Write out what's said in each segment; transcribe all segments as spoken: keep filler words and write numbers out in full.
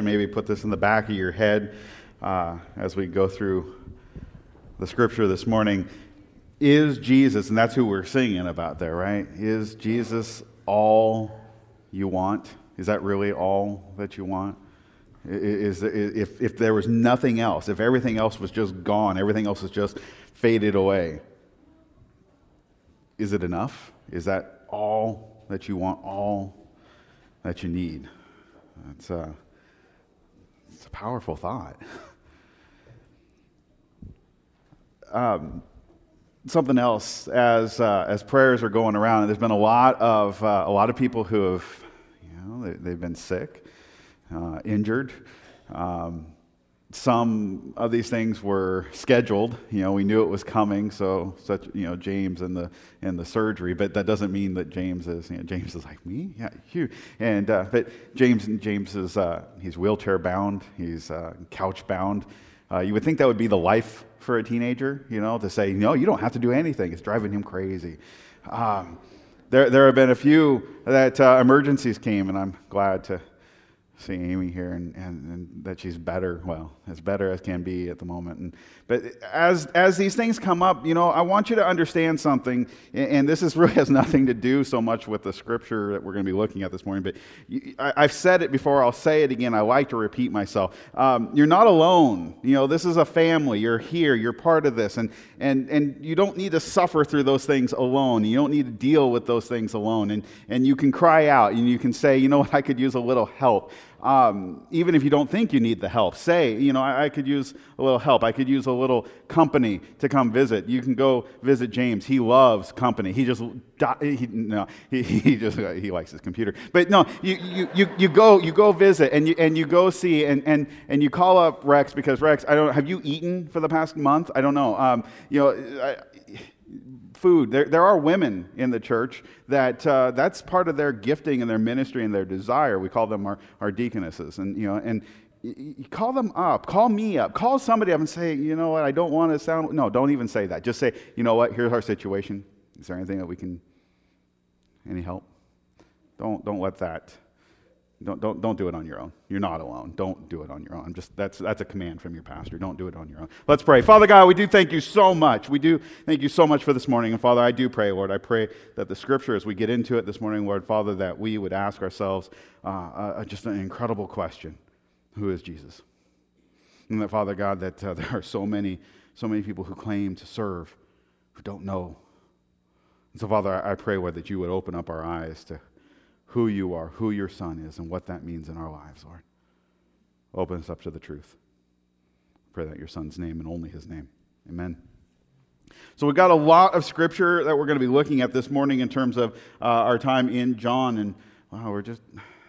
question. Maybe put this in the back of your head uh, as we go through the scripture this morning. Is Jesus, and that's who we're singing about there, right? Is Jesus all you want? Is that really all that you want? Is, is if, if there was nothing else, if everything else was just gone, everything else was just faded away, is it enough? Is that all that you want, all that you need? It's a, it's a powerful thought. Um, something else, as uh, as prayers are going around, there's been a lot of uh, a lot of people who have, you know, they, they've been sick, uh, injured. Um, some of these things were scheduled. You know, we knew it was coming. So, such you know, James and the and the surgery, but that doesn't mean that James is. You know, James is like me, yeah, you. And uh, but James James is uh, he's wheelchair bound. He's uh, couch bound. Uh, you would think that would be the life for a teenager, you know, to say, no, you don't have to do anything. It's driving him crazy. Um, there, there have been a few that uh, emergencies came, and I'm glad to see Amy here and, and, and that she's better, well, as better as can be at the moment. And but as as these things come up, you know, I want you to understand something, and, and this is really has nothing to do so much with the scripture that we're going to be looking at this morning, but you, I, I've said it before, I'll say it again, I like to repeat myself. Um, you're not alone. You know, this is a family. You're here. You're part of this, and and and you don't need to suffer through those things alone. You don't need to deal with those things alone, and and you can cry out, and you can say, you know what, I could use a little help. Um, even if you don't think you need the help, say, you know, I, I could use a little help. I could use a little company to come visit. You can go visit James. He loves company. He just, he, no, he, he just, he likes his computer. But no, you, you, you, you go, you go visit and you, and you go see and, and, and you call up Rex because Rex, I don't, have you eaten for the past month? I don't know. Um, you know, I, Food. There, there are women in the church that uh, that's part of their gifting and their ministry and their desire. We call them our, our deaconesses, and you know, and you, you call them up, call me up, call somebody up, and say, you know what, I don't want to sound. No, don't even say that. Just say, you know what, here's our situation. Is there anything that we can? Any help? Don't don't let that. Don't don't don't do it on your own. You're not alone. Don't do it on your own. I'm just that's that's a command from your pastor. Don't do it on your own. Let's pray. Father God, we do thank you so much. We do thank you so much for this morning. And Father, I do pray, Lord, I pray that the scripture, as we get into it this morning, Lord, Father, that we would ask ourselves uh, uh, just an incredible question: who is Jesus? And that, Father God, that uh, there are so many so many people who claim to serve who don't know. And so, Father, I, I pray, Lord, that you would open up our eyes to who you are, who your Son is, and what that means in our lives, Lord. Open us up to the truth. Pray that in your Son's name and only his name. Amen. So we've got a lot of scripture that we're going to be looking at this morning in terms of uh, our time in John. And wow, we're just...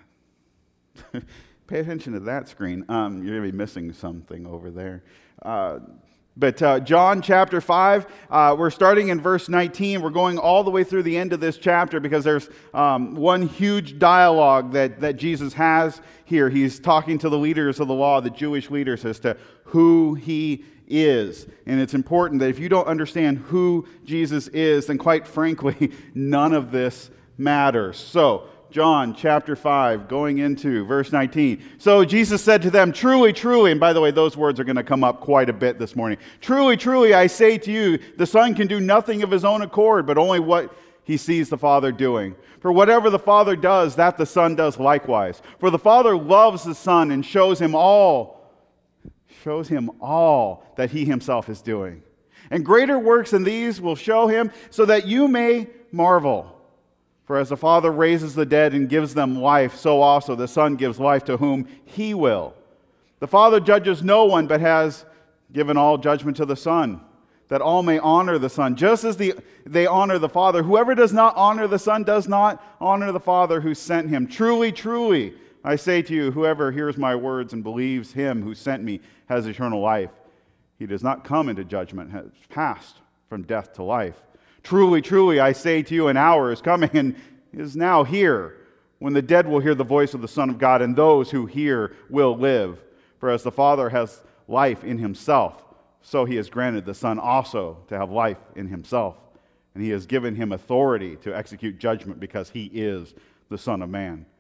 pay attention to that screen. Um, you're going to be missing something over there. Uh, But uh, John chapter five, uh, we're starting in verse nineteen. We're going all the way through the end of this chapter because there's um, one huge dialogue that, that Jesus has here. He's talking to the leaders of the law, the Jewish leaders, as to who he is. And it's important that if you don't understand who Jesus is, then quite frankly, none of this matters. So, John chapter five, going into verse nineteen. So Jesus said to them, truly, truly, and by the way, those words are going to come up quite a bit this morning. Truly, truly, I say to you, the Son can do nothing of his own accord, but only what he sees the Father doing. For whatever the Father does, that the Son does likewise. For the Father loves the Son and shows him all, shows him all that he himself is doing. And greater works than these will show him, so that you may marvel. For as the Father raises the dead and gives them life, so also the Son gives life to whom he will. The Father judges no one, but has given all judgment to the Son, that all may honor the Son, just as the, they honor the Father. Whoever does not honor the Son does not honor the Father who sent him. Truly, truly, I say to you, whoever hears my words and believes him who sent me has eternal life. He does not come into judgment, has passed from death to life. Truly, truly, I say to you, an hour is coming and is now here, when the dead will hear the voice of the Son of God, and those who hear will live. For as the Father has life in himself, so he has granted the Son also to have life in himself. And he has given him authority to execute judgment, because he is the Son of Man.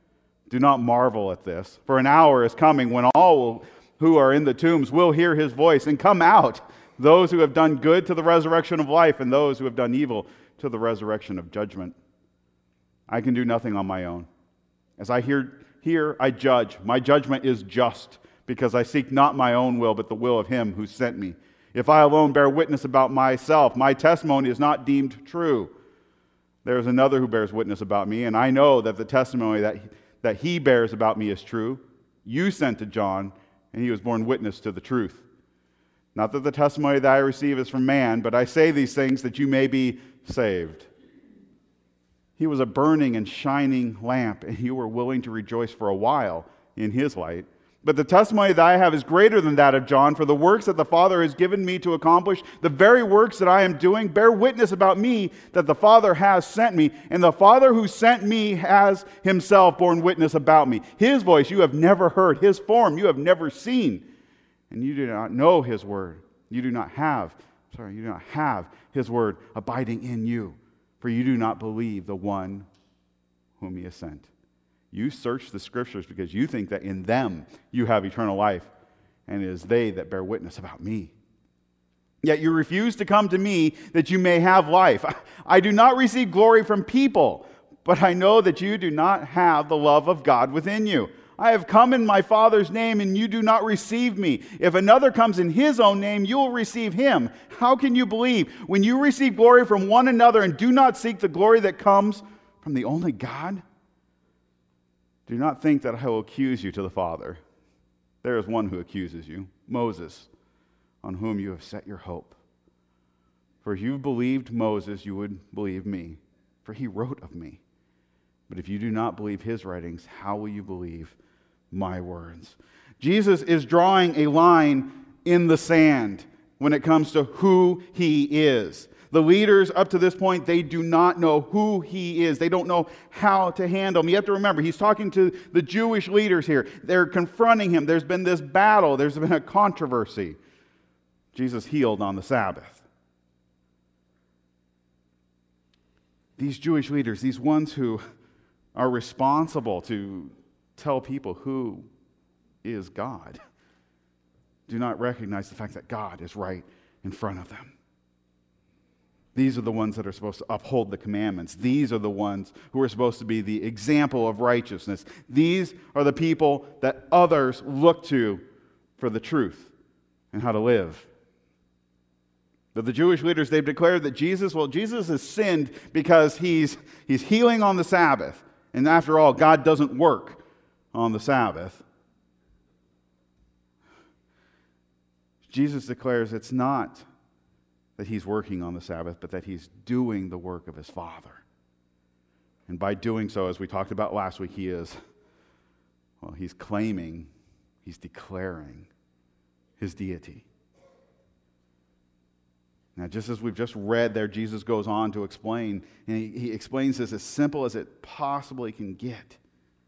Do not marvel at this, for an hour is coming when all will, who are in the tombs will hear his voice and come out, those who have done good to the resurrection of life, and those who have done evil to the resurrection of judgment. I can do nothing on my own. As I hear, here, I judge. My judgment is just, because I seek not my own will, but the will of him who sent me. If I alone bear witness about myself, my testimony is not deemed true. There is another who bears witness about me, and I know that the testimony that he, that he bears about me is true. You sent to John, and he was borne witness to the truth. Not that the testimony that I receive is from man, but I say these things that you may be saved. He was a burning and shining lamp, and you were willing to rejoice for a while in his light. But the testimony that I have is greater than that of John, for the works that the Father has given me to accomplish, the very works that I am doing, bear witness about me that the Father has sent me, and the Father who sent me has himself borne witness about me. His voice you have never heard, his form you have never seen, and you do not know his word. You do not have, sorry, you do not have his word abiding in you. For you do not believe the one whom he has sent. You search the Scriptures because you think that in them you have eternal life, and it is they that bear witness about me. Yet you refuse to come to me that you may have life. I do not receive glory from people, but I know that you do not have the love of God within you. I have come in my Father's name, and you do not receive me. If another comes in his own name, you will receive him. How can you believe when you receive glory from one another and do not seek the glory that comes from the only God? Do not think that I will accuse you to the Father. There is one who accuses you, Moses, on whom you have set your hope. For if you believed Moses, you would believe me, for he wrote of me. But if you do not believe his writings, how will you believe my words? Jesus is drawing a line in the sand when it comes to who he is. The leaders up to this point, they do not know who he is. They don't know how to handle him. You have to remember, he's talking to the Jewish leaders here. They're confronting him. There's been this battle. There's been a controversy. Jesus healed on the Sabbath. These Jewish leaders, these ones who are responsible to tell people who is God, do not recognize the fact that God is right in front of them. These are the ones that are supposed to uphold the commandments. These are the ones who are supposed to be the example of righteousness. These are the people that others look to for the truth and how to live. But the Jewish leaders, they've declared that Jesus, well, Jesus has sinned because he's, he's healing on the Sabbath. And after all, God doesn't work on the Sabbath. Jesus declares it's not that he's working on the Sabbath, but that he's doing the work of his Father. And by doing so, as we talked about last week, he is, well, he's claiming, he's declaring his deity. Now, just as we've just read there, Jesus goes on to explain, and he, he explains this as simple as it possibly can get.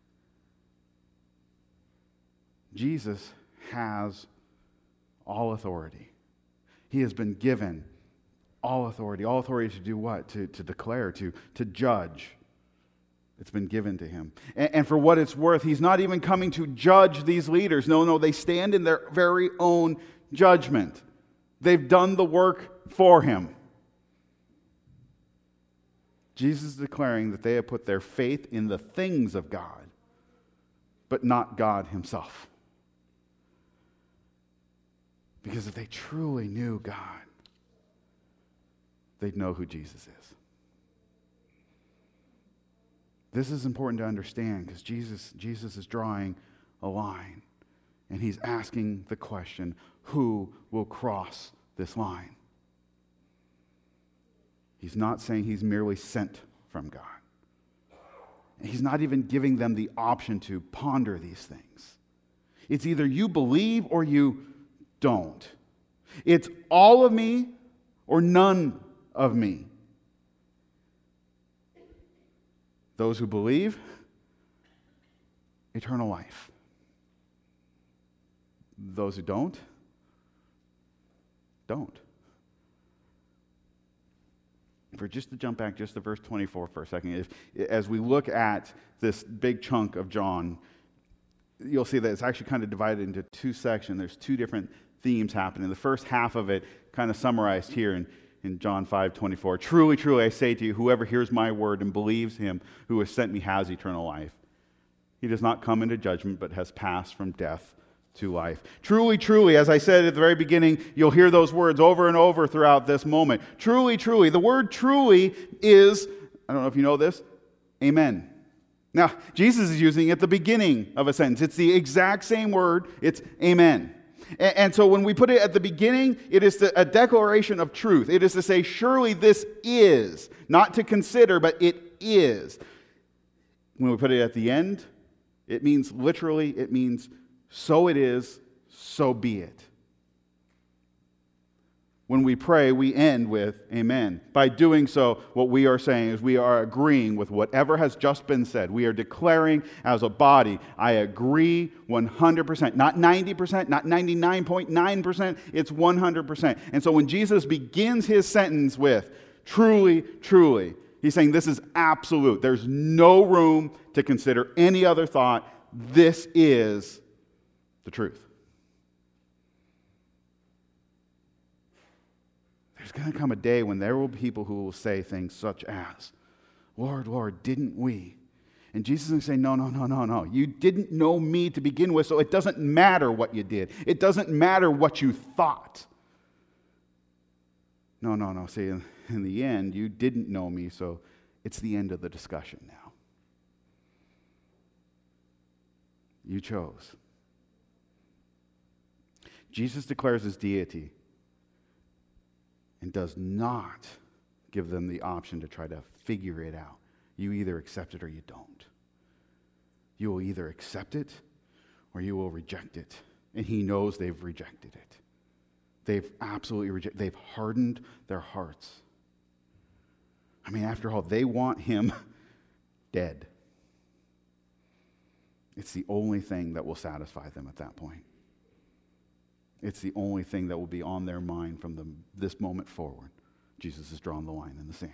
Jesus has all authority. He has been given all authority. All authority to do what? To, to declare, to, to judge. It's been given to him. And, and for what it's worth, he's not even coming to judge these leaders. No, no, they stand in their very own judgment. They've done the work for him. Jesus is declaring that they have put their faith in the things of God, but not God himself. Because if they truly knew God, they'd know who Jesus is. This is important to understand because Jesus, Jesus is drawing a line. And he's asking the question, who will cross this line? He's not saying he's merely sent from God. He's not even giving them the option to ponder these things. It's either you believe or you don't. It's all of me or none of me. Those who believe, eternal life. Those who don't, don't. For just to jump back just to verse twenty-four for a second, if, as we look at this big chunk of John, you'll see that it's actually kind of divided into two sections. There's two different themes happening. The first half of it kind of summarized here in, in John five twenty-four. Truly, truly, I say to you, whoever hears my word and believes him who has sent me has eternal life. He does not come into judgment, but has passed from death to life. Truly, truly, as I said at the very beginning, you'll hear those words over and over throughout this moment. Truly, truly. The word truly is, I don't know if you know this, amen. Now, Jesus is using it at the beginning of a sentence. It's the exact same word. It's amen. And, and so when we put it at the beginning, it is the, a declaration of truth. It is to say, surely this is. Not to consider, but it is. When we put it at the end, it means literally, it means so it is, so be it. When we pray, we end with amen. By doing so, what we are saying is we are agreeing with whatever has just been said. We are declaring as a body, I agree one hundred percent. Not ninety percent, not ninety-nine point nine percent, it's one hundred percent. And so when Jesus begins his sentence with, truly, truly, he's saying this is absolute. There's no room to consider any other thought. This is the truth. There's going to come a day when there will be people who will say things such as, Lord, Lord, didn't we? And Jesus is going to say, no, no, no, no, no. You didn't know me to begin with, so it doesn't matter what you did. It doesn't matter what you thought. No, no, no. See, in, in the end, you didn't know me, so it's the end of the discussion now. You chose. Jesus declares his deity and does not give them the option to try to figure it out. You either accept it or you don't. You will either accept it or you will reject it. And he knows they've rejected it. They've absolutely rejected. They've hardened their hearts. I mean, after all, they want him dead. It's the only thing that will satisfy them at that point. It's the only thing that will be on their mind from the, this moment forward. Jesus has drawn the line in the sand.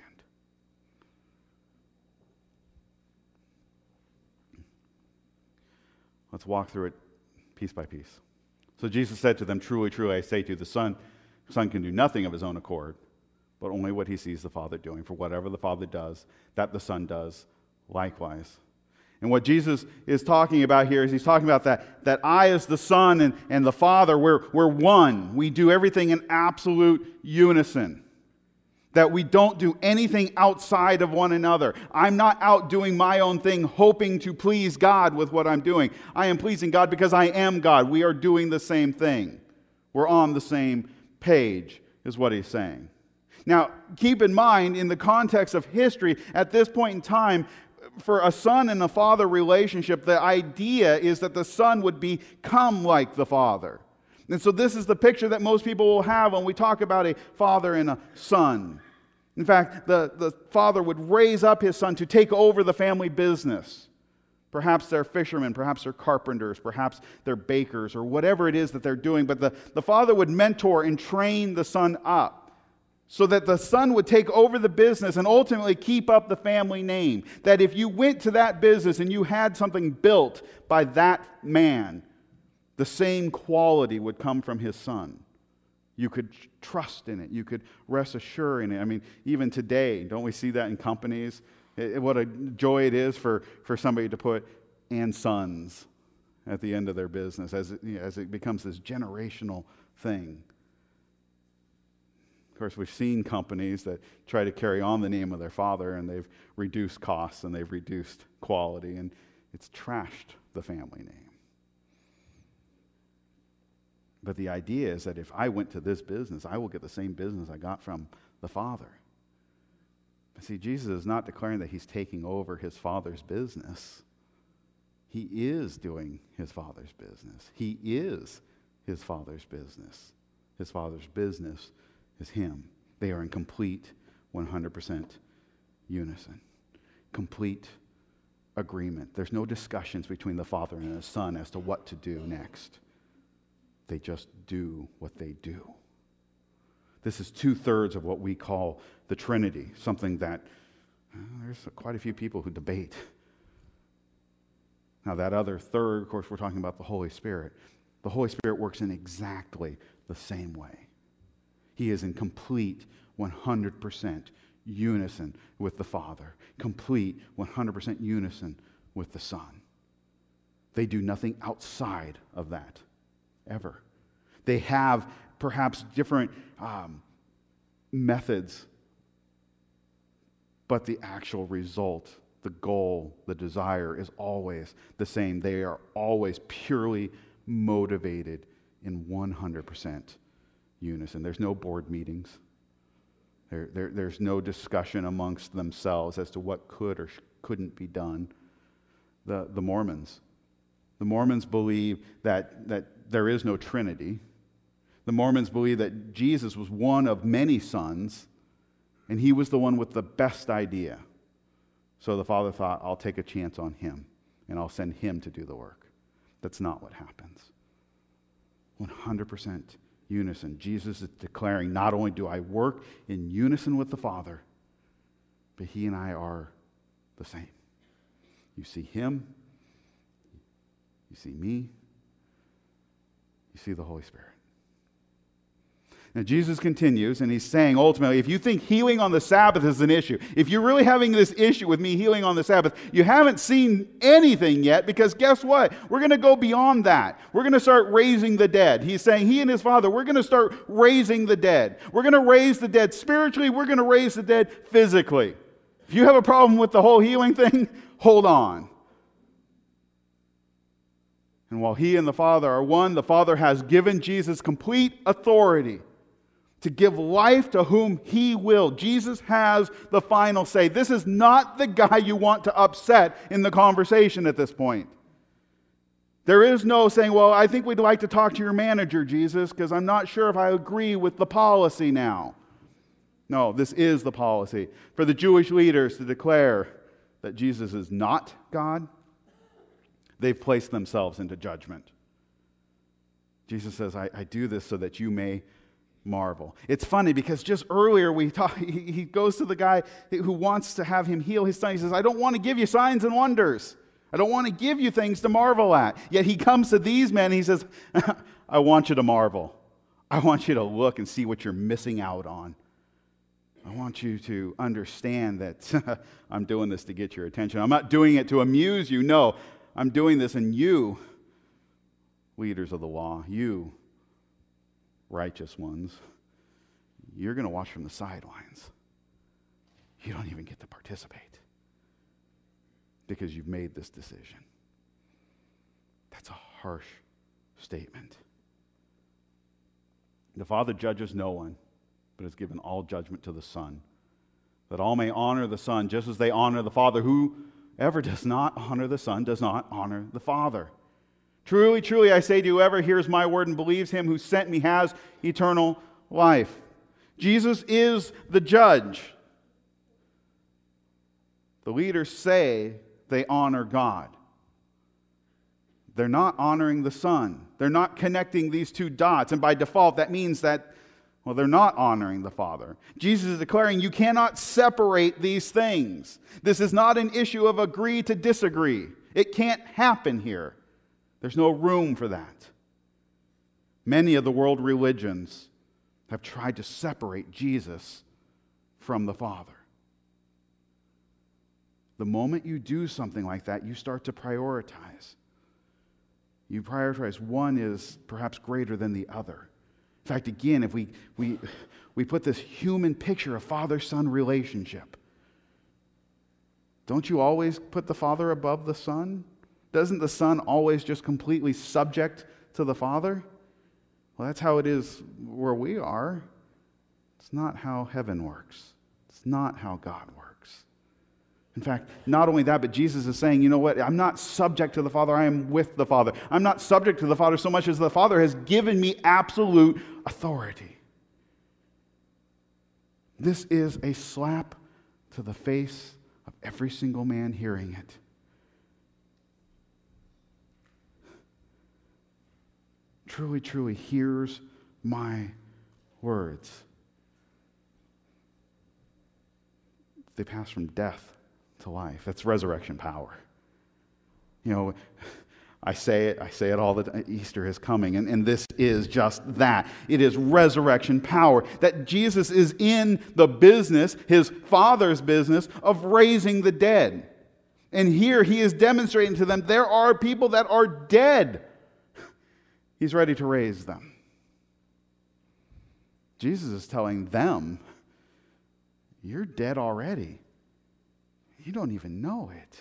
Let's walk through it piece by piece. So Jesus said to them, truly, truly, I say to you, the Son, the Son can do nothing of his own accord, but only what he sees the Father doing. For whatever the Father does, that the Son does likewise. And what Jesus is talking about here is he's talking about that, that I as the Son and, and the Father, we're, we're one. We do everything in absolute unison. That we don't do anything outside of one another. I'm not out doing my own thing, hoping to please God with what I'm doing. I am pleasing God because I am God. We are doing the same thing. We're on the same page, is what he's saying. Now, keep in mind, in the context of history, at this point in time, for a son and a father relationship, the idea is that the son would become like the father. And so this is the picture that most people will have when we talk about a father and a son. In fact, the, the father would raise up his son to take over the family business. Perhaps they're fishermen, perhaps they're carpenters, perhaps they're bakers, or whatever it is that they're doing. But the, the father would mentor and train the son up, so that the son would take over the business and ultimately keep up the family name. That if you went to that business and you had something built by that man, the same quality would come from his son. You could trust in it. You could rest assured in it. I mean, even today, don't we see that in companies? It, what a joy it is for, for somebody to put "and sons" at the end of their business as it, you know, as it becomes this generational thing. Of course, we've seen companies that try to carry on the name of their father, and they've reduced costs and they've reduced quality, and it's trashed the family name. But the idea is that if I went to this business, I will get the same business I got from the Father. But see, Jesus is not declaring that he's taking over his Father's business. He is doing his Father's business. He is his Father's business. His Father's business is him. They are in complete one hundred percent unison. Complete agreement. There's no discussions between the Father and the Son as to what to do next. They just do what they do. This is two-thirds of what we call the Trinity, something that uh, there's quite a few people who debate. Now, that other third, of course, we're talking about the Holy Spirit. The Holy Spirit works in exactly the same way. He is in complete one hundred percent unison with the Father, complete one hundred percent unison with the Son. They do nothing outside of that, ever. They have perhaps different um, methods, but the actual result, the goal, the desire is always the same. They are always purely motivated in one hundred percent unison. There's no board meetings. There, there, there's no discussion amongst themselves as to what could or sh- couldn't be done. The, the Mormons. The Mormons believe that, that there is no Trinity. The Mormons believe that Jesus was one of many sons, and he was the one with the best idea. So the Father thought, I'll take a chance on him, and I'll send him to do the work. That's not what happens. one hundred percent unison. Jesus is declaring, not only do I work in unison with the Father, but he and I are the same. You see him, you see me, you see the Holy Spirit. Now, Jesus continues, and he's saying, ultimately, if you think healing on the Sabbath is an issue, if you're really having this issue with me healing on the Sabbath, you haven't seen anything yet, because guess what? We're going to go beyond that. We're going to start raising the dead. He's saying, he and his Father, we're going to start raising the dead. We're going to raise the dead spiritually. We're going to raise the dead physically. If you have a problem with the whole healing thing, hold on. And while he and the Father are one, the Father has given Jesus complete authority to give life to whom he will. Jesus has the final say. This is not the guy you want to upset in the conversation at this point. There is no saying, well, I think we'd like to talk to your manager, Jesus, because I'm not sure if I agree with the policy now. No, this is the policy. For the Jewish leaders to declare that Jesus is not God, they've placed themselves into judgment. Jesus says, I, I do this so that you may marvel. It's funny because just earlier we talk, he, he goes to the guy who wants to have him heal his son. He says, I don't want to give you signs and wonders. I don't want to give you things to marvel at. Yet he comes to these men and he says, I want you to marvel. I want you to look and see what you're missing out on. I want you to understand that I'm doing this to get your attention. I'm not doing it to amuse you. No, I'm doing this, and you, leaders of the law, you righteous ones, you're going to watch from the sidelines. You don't even get to participate because you've made this decision. That's a harsh statement. The Father judges no one, but has given all judgment to the Son, that all may honor the Son just as they honor the Father. Whoever does not honor the Son does not honor the Father. Truly, truly, I say to you, whoever hears my word and believes him who sent me has eternal life. Jesus is the judge. The leaders say they honor God. They're not honoring the Son. They're not connecting these two dots. And by default, that means that, well, they're not honoring the Father. Jesus is declaring you cannot separate these things. This is not an issue of agree to disagree. It can't happen here. There's no room for that. Many of the world religions have tried to separate Jesus from the Father. The moment you do something like that, you start to prioritize. You prioritize one is perhaps greater than the other. In fact, again, if we, we, we put this human picture of father-son relationship, don't you always put the Father above the Son? Doesn't the Son always just completely subject to the Father? Well, that's how it is where we are. It's not how heaven works. It's not how God works. In fact, not only that, but Jesus is saying, you know what? I'm not subject to the Father. I am with the Father. I'm not subject to the Father so much as the Father has given me absolute authority. This is a slap to the face of every single man hearing it. Truly, truly, hears my words. they pass from death to life. That's resurrection power. You know, I say it, I say it all the time, Easter is coming, and, and this is just that. It is resurrection power, that Jesus is in the business, his Father's business, of raising the dead. And here he is demonstrating to them there are people that are dead. He's ready to raise them. Jesus is telling them, you're dead already. You don't even know it.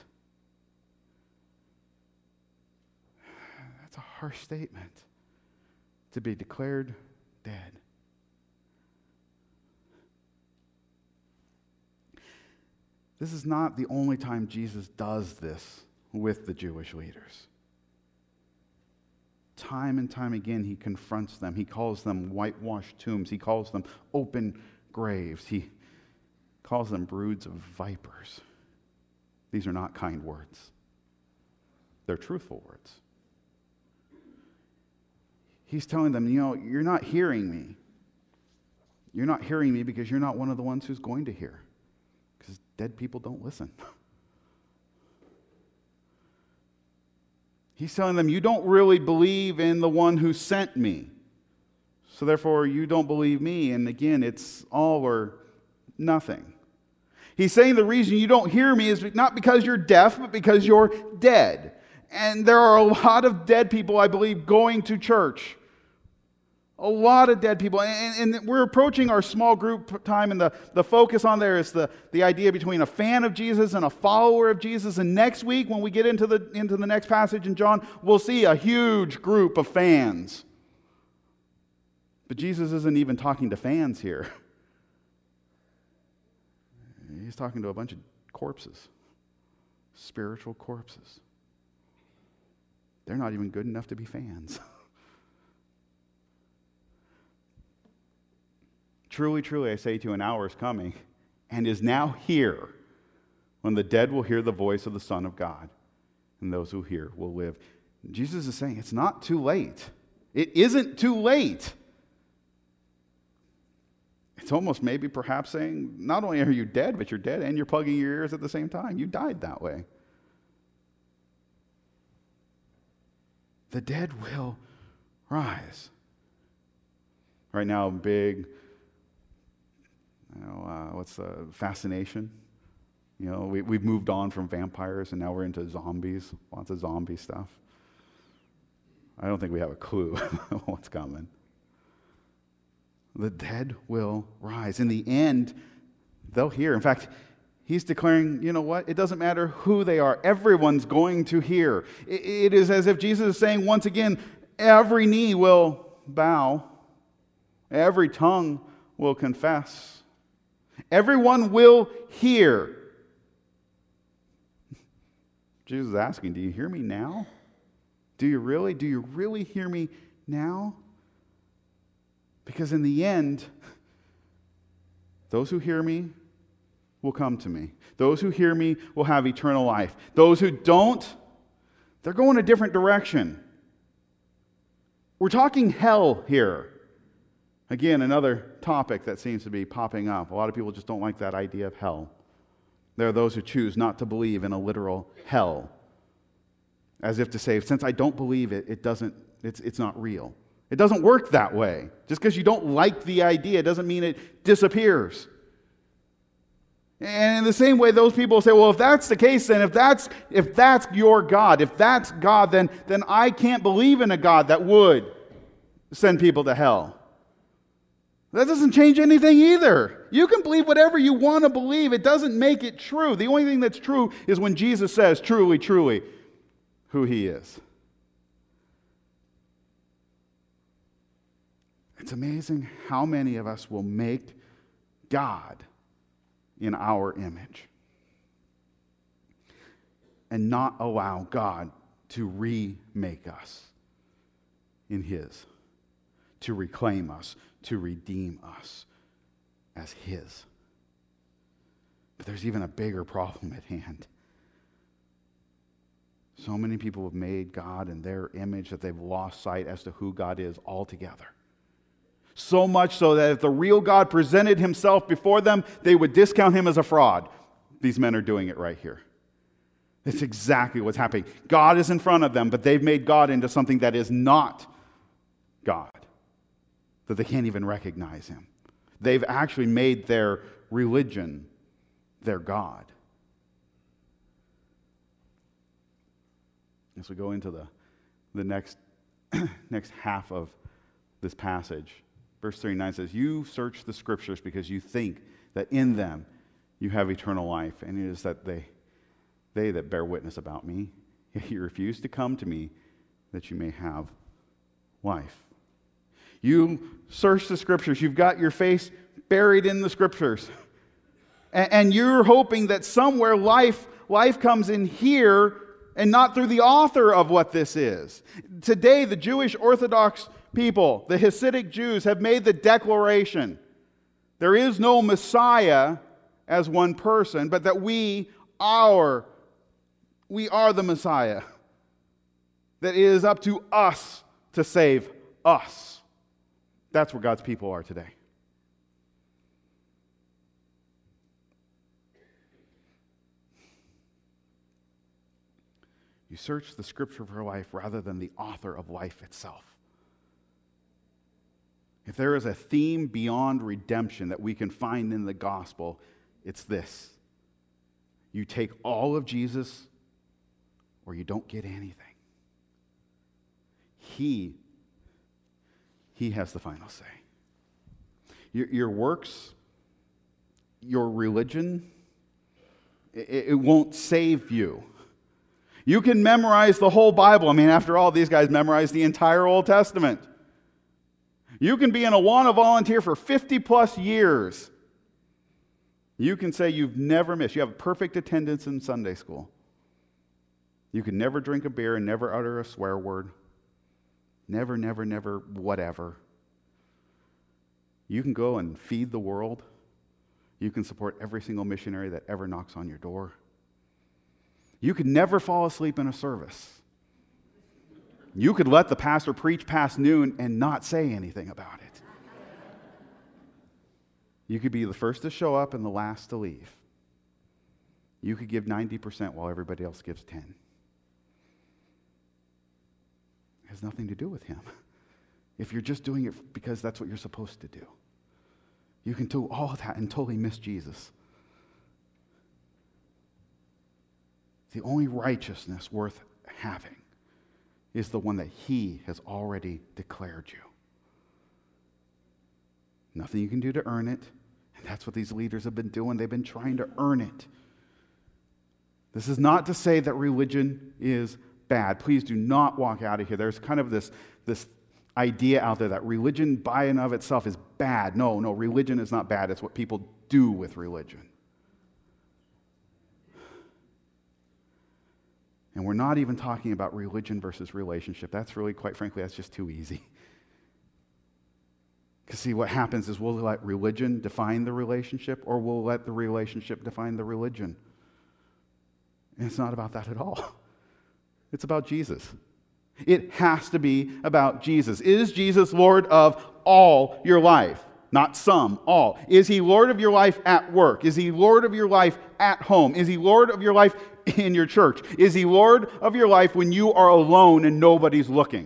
That's a harsh statement, to be declared dead. This is not the only time Jesus does this with the Jewish leaders. Time and time again, he confronts them. He calls them whitewashed tombs. He calls them open graves. He calls them broods of vipers. These are not kind words. They're truthful words. He's telling them, you know, you're not hearing me. You're not hearing me because you're not one of the ones who's going to hear. Because dead people don't listen. He's telling them, you don't really believe in the one who sent me. So therefore, you don't believe me. And again, it's all or nothing. He's saying the reason you don't hear me is not because you're deaf, but because you're dead. And there are a lot of dead people, I believe, going to church. A lot of dead people. And, and we're approaching our small group time, and the, the focus on there is the, the idea between a fan of Jesus and a follower of Jesus. And next week, when we get into the, into the next passage in John, we'll see a huge group of fans. But Jesus isn't even talking to fans here. He's talking to a bunch of corpses, spiritual corpses. They're not even good enough to be fans. Truly, truly, I say to you, an hour is coming and is now here when the dead will hear the voice of the Son of God, and those who hear will live. Jesus is saying it's not too late. It isn't too late. It's almost maybe perhaps saying, not only are you dead, but you're dead and you're plugging your ears at the same time. You died that way. The dead will rise. Right now, big, you know, uh, what's the fascination? You know, we, we've moved on from vampires and now we're into zombies, lots of zombie stuff. I don't think we have a clue what's coming. The dead will rise. In the end, they'll hear. In fact, he's declaring, you know what? It doesn't matter who they are. Everyone's going to hear. It, it is as if Jesus is saying once again, every knee will bow. Every tongue will confess. Everyone will hear. Jesus is asking, do you hear me now? Do you really? Do you really hear me now? Because in the end, those who hear me will come to me. Those who hear me will have eternal life. Those who don't, they're going a different direction. We're talking hell here. Again, another topic that seems to be popping up. A lot of people just don't like that idea of hell. There are those who choose not to believe in a literal hell. As if to say, since I don't believe it, it doesn't, it's, it's not real. It doesn't work that way. Just because you don't like the idea doesn't mean it disappears. And in the same way, those people say, well, if that's the case, then if that's if that's your God, if that's God, then, then I can't believe in a God that would send people to hell. That doesn't change anything either. You can believe whatever you want to believe. It doesn't make it true. The only thing that's true is when Jesus says, truly, truly, who he is. It's amazing how many of us will make God in our image and not allow God to remake us in his, to reclaim us, to redeem us as his. But there's even a bigger problem at hand. So many people have made God in their image that they've lost sight as to who God is altogether. So much so that if the real God presented himself before them, they would discount him as a fraud. these men are doing it right here. It's exactly what's happening. God is in front of them, but they've made God into something that is not God, that they can't even recognize him. They've actually made their religion their God. As we go into the, the next, next half of this passage, verse thirty-nine says, "You search the scriptures because you think that in them you have eternal life, and it is that they, they that bear witness about me. Yet you refuse to come to me that you may have life." You search the scriptures. You've got your face buried in the scriptures. And, and you're hoping that somewhere life, life comes in here and not through the author of what this is. Today, the Jewish Orthodox people, the Hasidic Jews, have made the declaration there is no Messiah as one person, but that we are, we are the Messiah. That it is up to us to save us. That's where God's people are today. You search the scripture for life rather than the author of life itself. If there is a theme beyond redemption that we can find in the gospel, it's this. You take all of Jesus or you don't get anything. He He has the final say. Your, your works, your religion, it, it won't save you. You can memorize the whole Bible. I mean, after all, these guys memorized the entire Old Testament. You can be an Awana volunteer for fifty plus years. You can say you've never missed. You have perfect attendance in Sunday school. You can never drink a beer and never utter a swear word. Never, never, never, whatever. You can go and feed the world. You can support every single missionary that ever knocks on your door. You could never fall asleep in a service. You could let the pastor preach past noon and not say anything about it. You could be the first to show up and the last to leave. You could give ninety percent while everybody else gives ten. It has nothing to do with him. If you're just doing it because that's what you're supposed to do. You can do all of that and totally miss Jesus. The only righteousness worth having is the one that he has already declared you. Nothing you can do to earn it. And that's what these leaders have been doing. They've been trying to earn it. This is not to say that religion is bad. Please do not walk out of here. There's kind of this, this idea out there that religion by and of itself is bad. No, no, religion is not bad. It's what people do with religion. And we're not even talking about religion versus relationship. That's really, quite frankly, that's just too easy. Because see, what happens is we'll let religion define the relationship, or we'll let the relationship define the religion. And it's not about that at all. It's about Jesus. It has to be about Jesus. Is Jesus Lord of all your life? Not some, all. Is he Lord of your life at work? Is he Lord of your life at home? Is he Lord of your life in your church? Is he Lord of your life when you are alone and nobody's looking?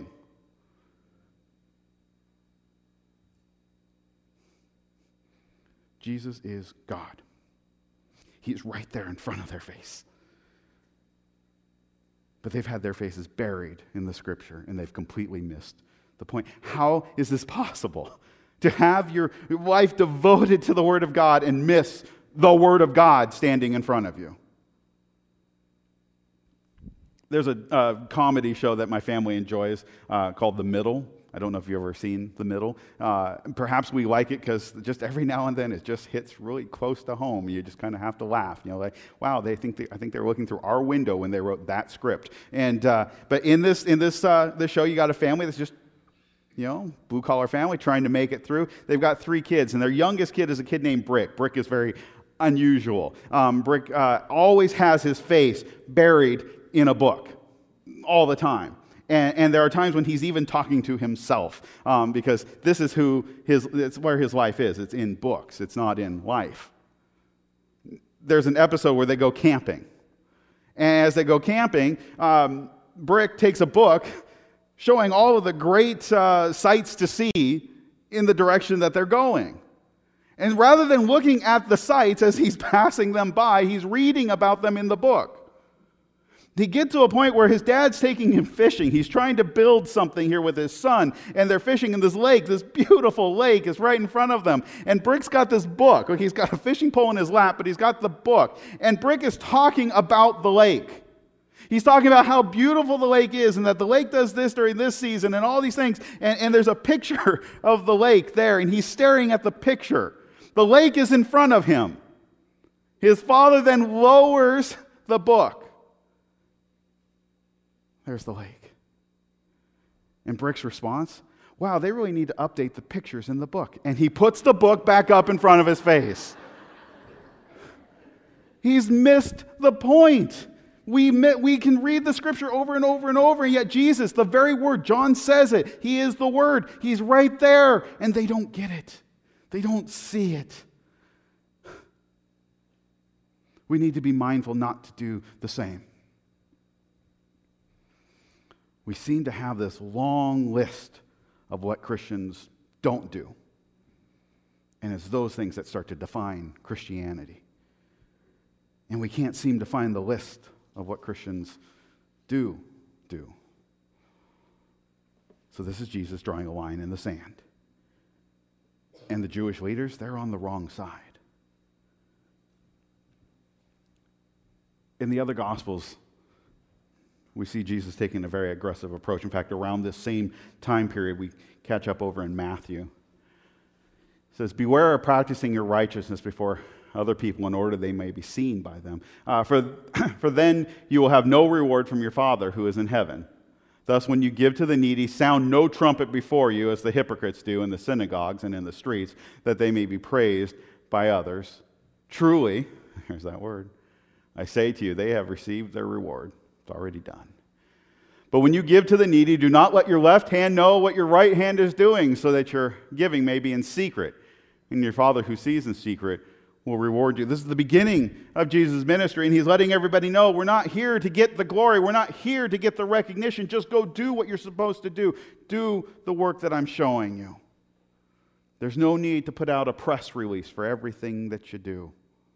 Jesus is God. He's right there in front of their face. But they've had their faces buried in the Scripture, and they've completely missed the point. How is this possible? To have your life devoted to the Word of God and miss the Word of God standing in front of you? There's a, a comedy show that my family enjoys uh, called The Middle. I don't know if you've ever seen The Middle. Uh, perhaps we like it because just every now and then it just hits really close to home. You just kind of have to laugh. You know, like, wow, they think they, I think they were looking through our window when they wrote that script. And uh, but in this in this uh, this show, you got a family that's just, you know, blue collar family trying to make it through. They've got three kids, and their youngest kid is a kid named Brick. Brick is very unusual. Um, Brick uh, always has his face buried in a book all the time. And, and there are times when he's even talking to himself, um, because this is who his, it's where his life is. It's in books. It's not in life. there's an episode where they go camping. And as they go camping, um, Brick takes a book showing all of the great uh, sights to see in the direction that they're going. And rather than looking at the sights as he's passing them by, he's reading about them in the book. They get to a point where his dad's taking him fishing. He's trying to build something here with his son, and they're fishing in this lake. This beautiful lake is right in front of them. And Brick's got this book. He's got a fishing pole in his lap, but he's got the book. And Brick is talking about the lake. He's talking about how beautiful the lake is and that the lake does this during this season and all these things. And, and there's a picture of the lake there, and he's staring at the picture. The lake is in front of him. His father then lowers the book. There's the lake. And Brick's response, wow, they really need to update the pictures in the book. And he puts the book back up in front of his face. He's missed the point. We, we can read the scripture over and over and over, and yet Jesus, the very word, John says it. He is the word. He's right there, and they don't get it. They don't see it. We need to be mindful not to do the same. We seem to have this long list of what Christians don't do. And it's those things that start to define Christianity. And we can't seem to find the list of what Christians do do. So this is Jesus drawing a line in the sand. And the Jewish leaders, they're on the wrong side. In the other Gospels, we see Jesus taking a very aggressive approach. In fact, around this same time period, we catch up over in Matthew. It says, beware of practicing your righteousness before other people in order they may be seen by them. Uh, for, for then you will have no reward from your Father who is in heaven. Thus, when you give to the needy, sound no trumpet before you, as the hypocrites do in the synagogues and in the streets, that they may be praised by others. Truly, here's that word, I say to you, they have received their reward. It's already done. But when you give to the needy, do not let your left hand know what your right hand is doing, so that your giving may be in secret. And your Father who sees in secret will reward you. This is the beginning of Jesus' ministry, and he's letting everybody know we're not here to get the glory. We're not here to get the recognition. Just go do what you're supposed to do. Do the work that I'm showing you. There's no need to put out a press release for everything that you do.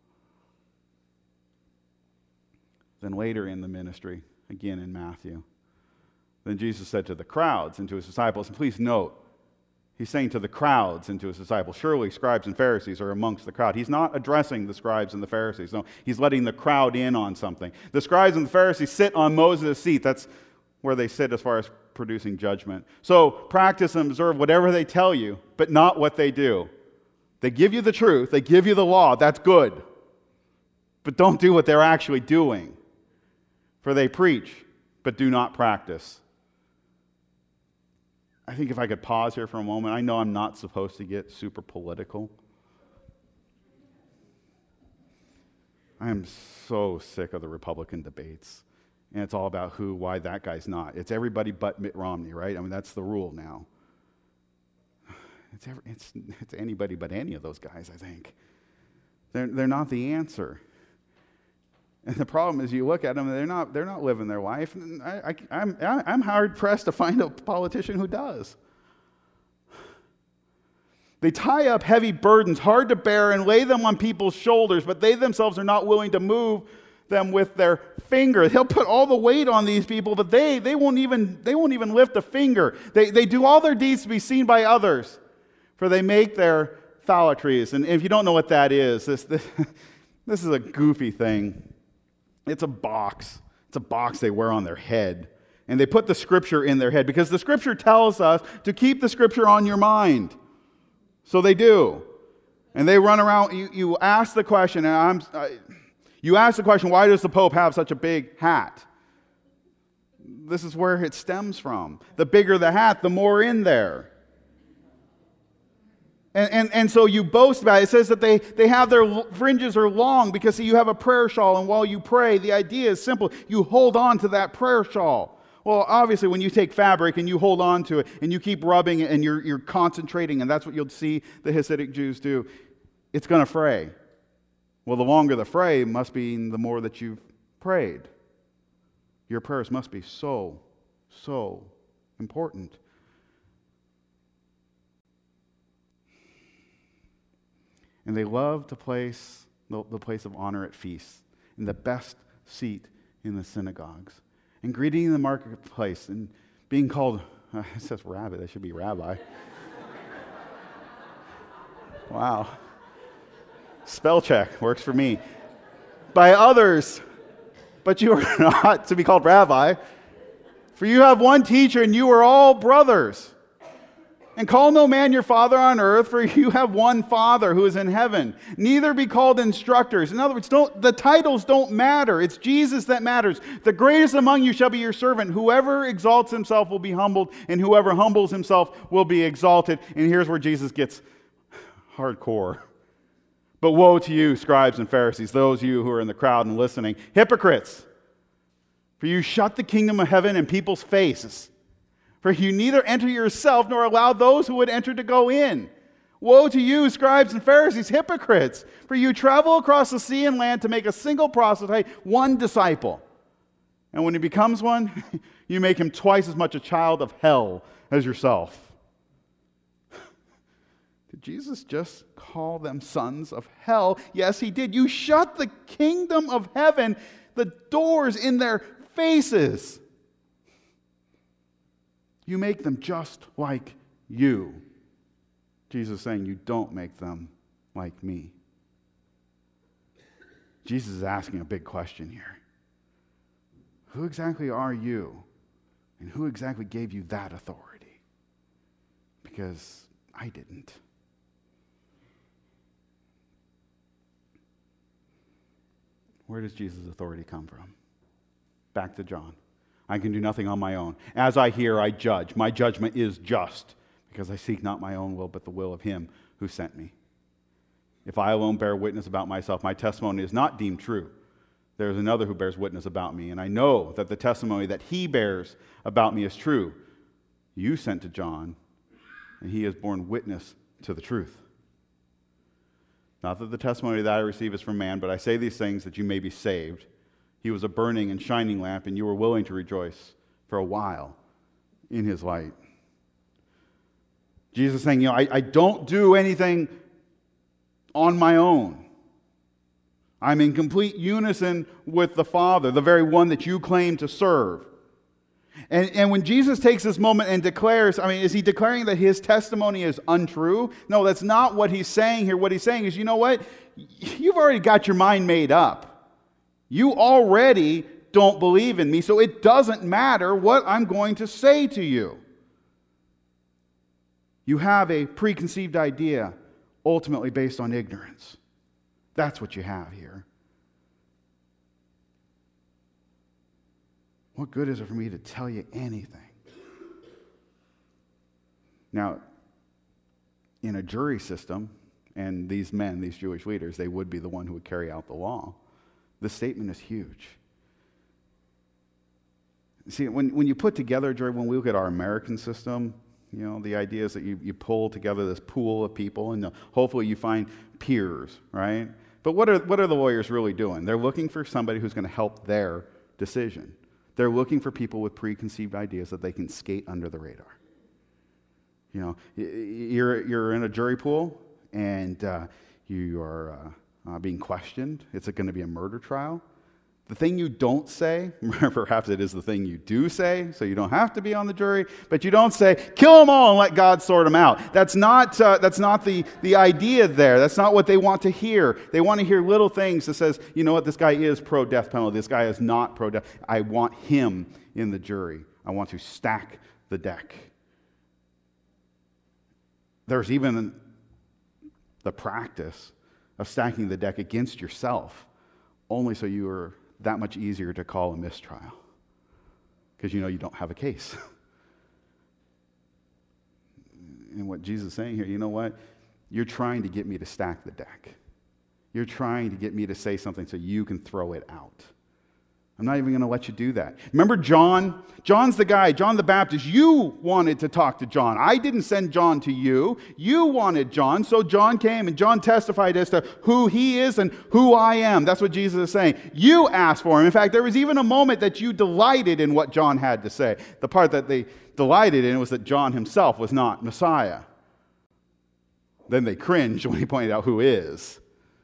Then later in the ministry, again in Matthew, then Jesus said to the crowds and to his disciples, and please note, he's saying to the crowds and to his disciples, surely scribes and Pharisees are amongst the crowd. He's not addressing the scribes and the Pharisees. No, he's letting the crowd in on something. The scribes and the Pharisees sit on Moses' seat. That's where they sit as far as producing judgment. So practice and observe whatever they tell you, but not what they do. They give you the truth. They give you the law. That's good. But don't do what they're actually doing. For they preach, but do not practice. I think if I could pause here for a moment, I know I'm not supposed to get super political. I am so sick of the Republican debates. And it's all about who, why that guy's not. It's everybody but Mitt Romney, right? I mean, that's the rule now. It's, every, it's, it's anybody but any of those guys, I think. They're, they're not the answer. And the problem is, you look at them, they're not, they're not living their life. And I, I, I'm, I'm hard-pressed to find a politician who does. They tie up heavy burdens, hard to bear, and lay them on people's shoulders, but they themselves are not willing to move them with their finger. They'll put all the weight on these people, but they, they, won't, even, they won't even lift a finger. They, they do all their deeds to be seen by others, for they make their phylacteries. And if you don't know what that is, this, this, this is a goofy thing. It's a box. It's a box they wear on their head. And they put the scripture in their head because the scripture tells us to keep the scripture on your mind. So they do. And they run around. You, you ask the question, and I'm, I, you ask the question, why does the Pope have such a big hat? This is where it stems from. The bigger the hat, the more in there. And, and, and so you boast about it. It says that they, they have their fringes are long because you have a prayer shawl, and while you pray, the idea is simple. You hold on to that prayer shawl. Well, obviously, when you take fabric and you hold on to it and you keep rubbing it and you're, you're concentrating, and that's what you'll see the Hasidic Jews do, it's going to fray. Well, the longer the fray must be the more that you've prayed. Your prayers must be so, so important. And they love to place the, the place of honor at feasts, in the best seat in the synagogues, and greeting in the marketplace, and being called, uh, it says rabbi, that should be rabbi. Wow. Spell check, works for me. By others, but you are not to be called rabbi, for you have one teacher, and you are all brothers. And call no man your father on earth, for you have one Father who is in heaven. Neither be called instructors. In other words, don't, the titles don't matter. It's Jesus that matters. The greatest among you shall be your servant. Whoever exalts himself will be humbled, and whoever humbles himself will be exalted. And here's where Jesus gets hardcore. But woe to you, scribes and Pharisees, those of you who are in the crowd and listening, hypocrites! For you shut the kingdom of heaven in people's faces. For you neither enter yourself nor allow those who would enter to go in. Woe to you, scribes and Pharisees, hypocrites! For you travel across the sea and land to make a single proselyte one disciple. And when he becomes one, you make him twice as much a child of hell as yourself. Did Jesus just call them sons of hell? Yes, he did. You shut the kingdom of heaven, the doors in their faces. You make them just like you. Jesus is saying you don't make them like me. Jesus is asking a big question here. Who exactly are you? And who exactly gave you that authority? Because I didn't. Where does Jesus' authority come from? Back to John. I can do nothing on my own. As I hear, I judge. My judgment is just, because I seek not my own will, but the will of him who sent me. If I alone bear witness about myself, my testimony is not deemed true. There is another who bears witness about me, and I know that the testimony that he bears about me is true. You sent to John, and he has borne witness to the truth. Not that the testimony that I receive is from man, but I say these things that you may be saved. He was a burning and shining lamp, and you were willing to rejoice for a while in his light. Jesus is saying, you know, I, I don't do anything on my own. I'm in complete unison with the Father, the very one that you claim to serve. And, and when Jesus takes this moment and declares, I mean, is he declaring that his testimony is untrue? No, that's not what he's saying here. What he's saying is, you know what? You've already got your mind made up. You already don't believe in me, so it doesn't matter what I'm going to say to you. You have a preconceived idea, ultimately based on ignorance. That's what you have here. What good is it for me to tell you anything? Now, in a jury system, and these men, these Jewish leaders, they would be the one who would carry out the law. This statement is huge. See, when, when you put together a jury, when we look at our American system, you know, the idea is that you, you pull together this pool of people, and hopefully you find peers, right? But what are, what are the lawyers really doing? They're looking for somebody who's going to help their decision. They're looking for people with preconceived ideas that they can skate under the radar. You know, you're, you're in a jury pool, and uh, you are... Uh, Uh, being questioned. It's going to be a murder trial. The thing you don't say, perhaps it is the thing you do say, so you don't have to be on the jury, but you don't say, kill them all and let God sort them out. That's not, uh, that's not the, the idea there. That's not what they want to hear. They want to hear little things that says, you know what, this guy is pro-death penalty. This guy is not pro-death. I want him in the jury. I want to stack the deck. There's even the practice of stacking the deck against yourself, only so you are that much easier to call a mistrial, because you know you don't have a case. And what Jesus is saying here, you know what? You're trying to get me to stack the deck. You're trying to get me to say something so you can throw it out. I'm not even going to let you do that. Remember John? John's the guy, John the Baptist. You wanted to talk to John. I didn't send John to you. You wanted John, so John came, and John testified as to who he is and who I am. That's what Jesus is saying. You asked for him. In fact, there was even a moment that you delighted in what John had to say. The part that they delighted in was that John himself was not Messiah. Then they cringed when he pointed out who is.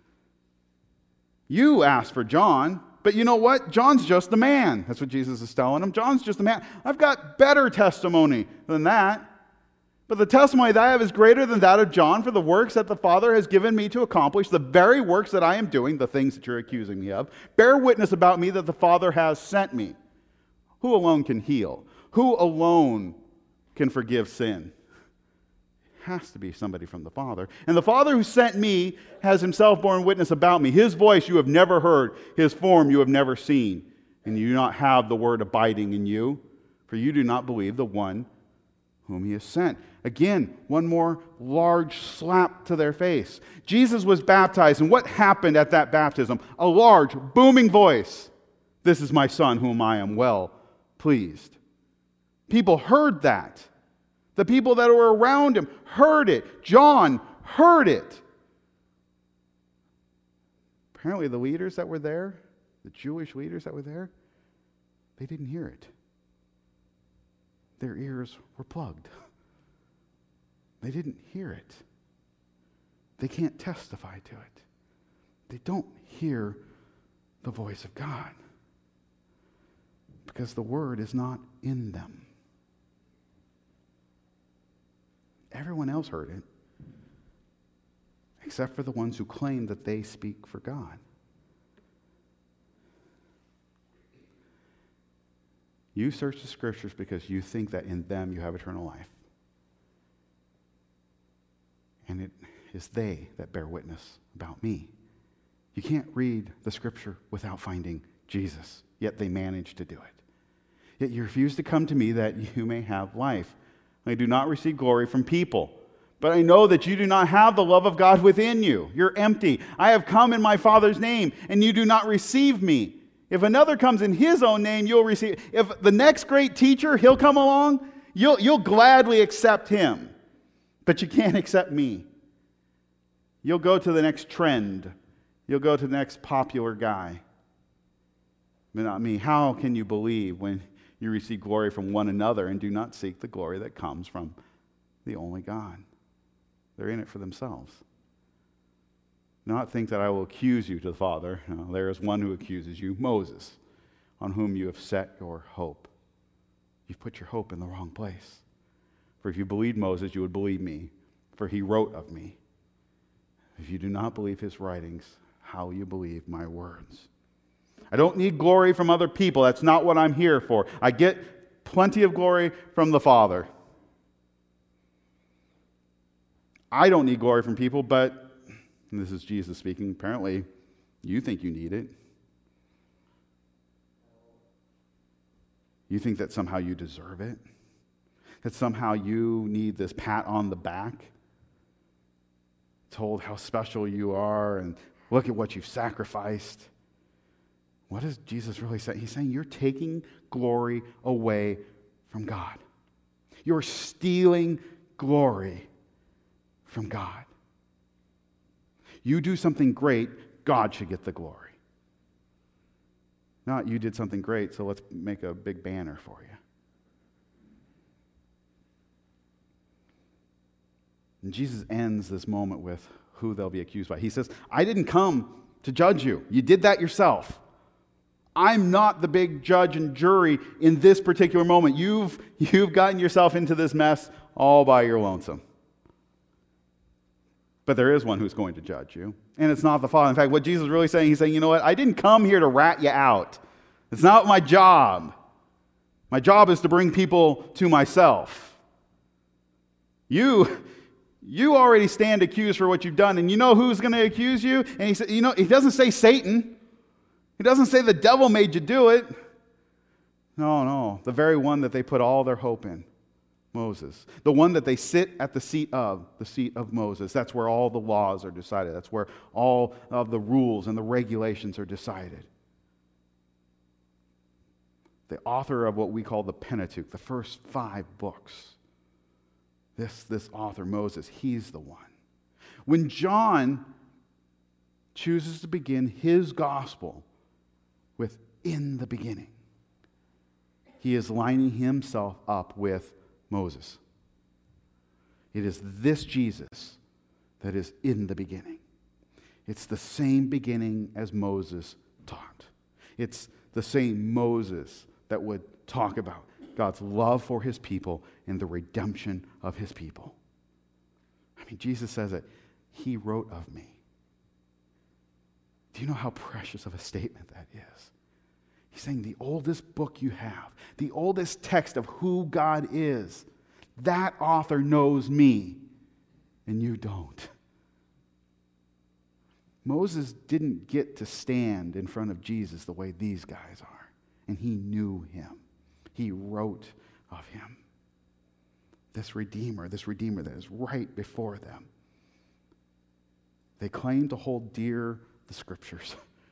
You asked for John. But you know what? John's just a man. That's what Jesus is telling him. John's just a man. I've got better testimony than that. But the testimony that I have is greater than that of John, for the works that the Father has given me to accomplish, the very works that I am doing, the things that you're accusing me of, bear witness about me that the Father has sent me. Who alone can heal? Who alone can forgive sin? Has to be somebody from the Father. And the Father who sent me has himself borne witness about me. His voice you have never heard, his form you have never seen, and you do not have the word abiding in you, for you do not believe the one whom he has sent. Again, one more large slap to their face. Jesus was baptized, and what happened at that baptism? A large, booming voice. This is my Son, whom I am well pleased. People heard that. The people that were around him heard it. John heard it. Apparently the leaders that were there, the Jewish leaders that were there, they didn't hear it. Their ears were plugged. They didn't hear it. They can't testify to it. They don't hear the voice of God because the word is not in them. Everyone else heard it, except for the ones who claim that they speak for God. You search the Scriptures because you think that in them you have eternal life. And it is they that bear witness about me. You can't read the Scripture without finding Jesus, yet they manage to do it. Yet you refuse to come to me that you may have life. I do not receive glory from people, but I know that you do not have the love of God within you. You're empty. I have come in my Father's name, and you do not receive me. If another comes in his own name, you'll receive. If the next great teacher, he'll come along, you'll, you'll gladly accept him, but you can't accept me. You'll go to the next trend. You'll go to the next popular guy, but not me. How can you believe when you receive glory from one another and do not seek the glory that comes from the only God? They're in it for themselves. Do not think that I will accuse you to the Father. No, there is one who accuses you, Moses, on whom you have set your hope. You've put your hope in the wrong place. For if you believed Moses, you would believe me, for he wrote of me. If you do not believe his writings, how will you believe my words? I don't need glory from other people. That's not what I'm here for. I get plenty of glory from the Father. I don't need glory from people, but, and this is Jesus speaking, apparently you think you need it. You think that somehow you deserve it. That somehow you need this pat on the back, told how special you are and look at what you've sacrificed. What does Jesus really say? He's saying you're taking glory away from God. You're stealing glory from God. You do something great, God should get the glory. Not you did something great, so let's make a big banner for you. And Jesus ends this moment with who they'll be accused by. He says, I didn't come to judge you. You did that yourself. I'm not the big judge and jury in this particular moment. You've, you've gotten yourself into this mess all by your lonesome. But there is one who's going to judge you, and it's not the Father. In fact, what Jesus is really saying, he's saying, you know what? I didn't come here to rat you out. It's not my job. My job is to bring people to myself. You, you already stand accused for what you've done, and you know who's going to accuse you? And he said, you know, he doesn't say Satan. He doesn't say the devil made you do it. No, no. The very one that they put all their hope in, Moses. The one that they sit at the seat of, the seat of Moses. That's where all the laws are decided. That's where all of the rules and the regulations are decided. the author of what we call the Pentateuch, the first five books. This, this author, Moses, he's the one. When John chooses to begin his gospel with "in the beginning," he is lining himself up with Moses. It is this Jesus that is in the beginning. It's the same beginning as Moses taught. It's the same Moses that would talk about God's love for his people and the redemption of his people. I mean, Jesus says it. He wrote of me. Do you know how precious of a statement that is? He's saying the oldest book you have, the oldest text of who God is, that author knows me, and you don't. Moses didn't get to stand in front of Jesus the way these guys are, and he knew him. He wrote of him. This Redeemer, this Redeemer that is right before them. They claim to hold dear the Scriptures.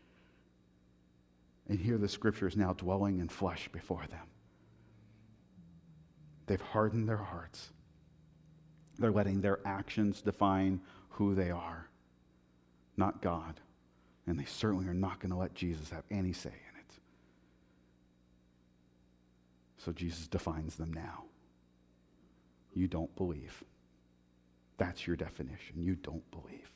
And here the Scriptures now dwelling in flesh before them. They've hardened their hearts. They're letting their actions define who they are, not God. And they certainly are not going to let Jesus have any say in it. So Jesus defines them now. You don't believe. That's your definition. You don't believe.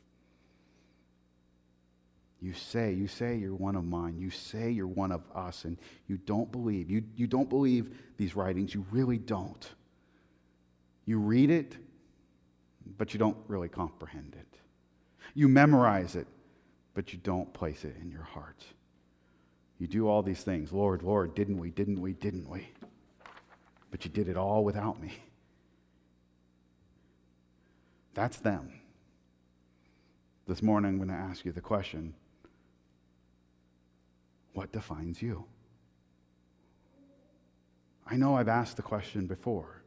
You say, you say you're one of mine. You say you're one of us, and you don't believe. You, you don't believe these writings. You really don't. You read it, but you don't really comprehend it. You memorize it, but you don't place it in your heart. You do all these things. Lord, Lord, didn't we, didn't we, didn't we? But you did it all without me. That's them. This morning I'm going to ask you the question, what defines you? I know I've asked the question before.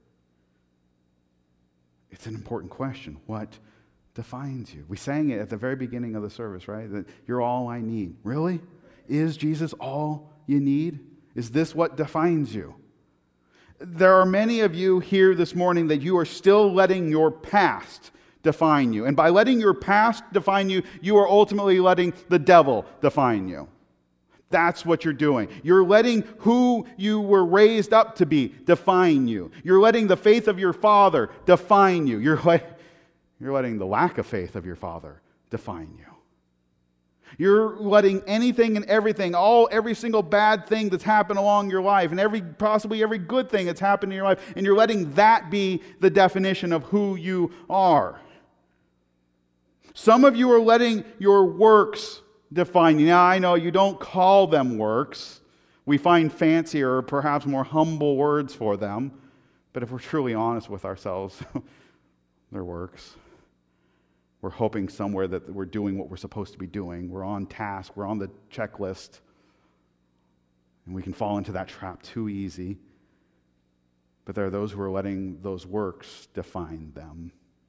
It's an important question. What defines you? We sang it at the very beginning of the service, right? That you're all I need. Really? Is Jesus all you need? Is this what defines you? There are many of you here this morning that you are still letting your past define you. And by letting your past define you, you are ultimately letting the devil define you. That's what you're doing. You're letting who you were raised up to be define you. You're letting the faith of your father define you. You're, let, you're letting the lack of faith of your father define you. You're letting anything and everything, all every single bad thing that's happened along your life, and every possibly every good thing that's happened in your life, and you're letting that be the definition of who you are. Some of you are letting your works define you. Now, I know you don't call them works. We find fancier or perhaps more humble words for them. But if we're truly honest with ourselves, they're works. We're hoping somewhere that we're doing what we're supposed to be doing. We're on task. We're on the checklist. And we can fall into that trap too easy. But there are those who are letting those works define them.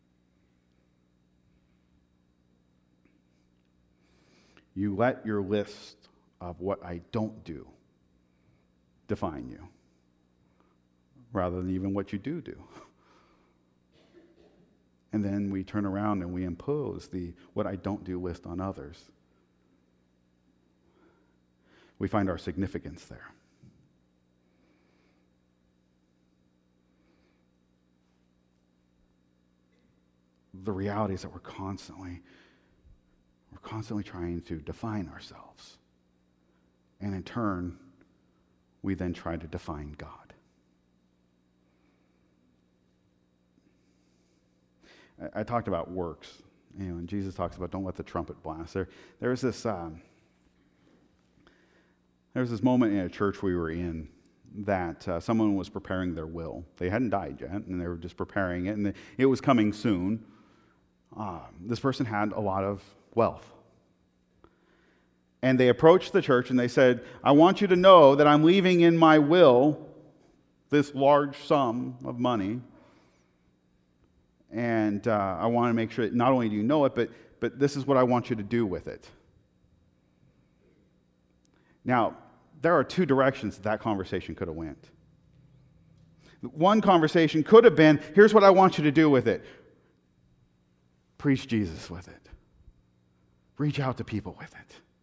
You let your list of what I don't do define you, rather than even what you do do. And then we turn around and we impose the what I don't do list on others. We find our significance there. The reality is that we're constantly We're constantly trying to define ourselves. And in turn, we then try to define God. I, I talked about works. You know, and Jesus talks about don't let the trumpet blast. There, there was this, um, there was this moment in a church we were in that uh, someone was preparing their will. They hadn't died yet, and they were just preparing it, and it was coming soon. Uh, this person had a lot of wealth. And they approached the church and they said, I want you to know that I'm leaving in my will this large sum of money. And uh, I want to make sure that not only do you know it, but, but this is what I want you to do with it. Now, there are two directions that, that conversation could have went. One conversation could have been, here's what I want you to do with it. Preach Jesus with it. Reach out to people with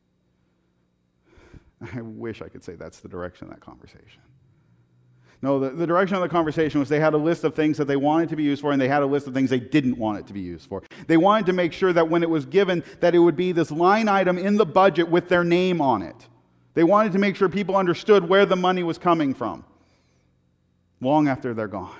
it. I wish I could say that's the direction of that conversation. No, the, the direction of the conversation was they had a list of things that they wanted to be used for, and they had a list of things they didn't want it to be used for. They wanted to make sure that when it was given, that it would be this line item in the budget with their name on it. They wanted to make sure people understood where the money was coming from, long after they're gone.